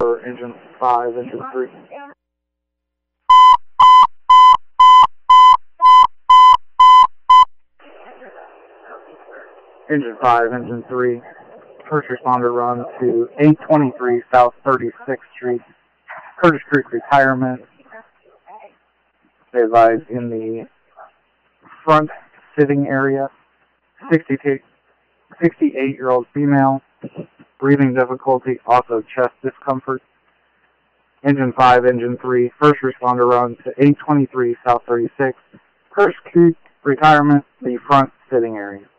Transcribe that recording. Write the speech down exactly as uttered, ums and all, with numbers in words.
for engine five, engine three. Engine five, engine three. First responder run to eight twenty-three South thirty-sixth Street, Curtis Creek Retirement. They advise in the front sitting area, sixty-eight-year-old female, breathing difficulty, also chest discomfort. Engine five, engine three, first responder run to eight twenty-three South thirty-sixth, Curtis Creek Retirement, the front sitting area.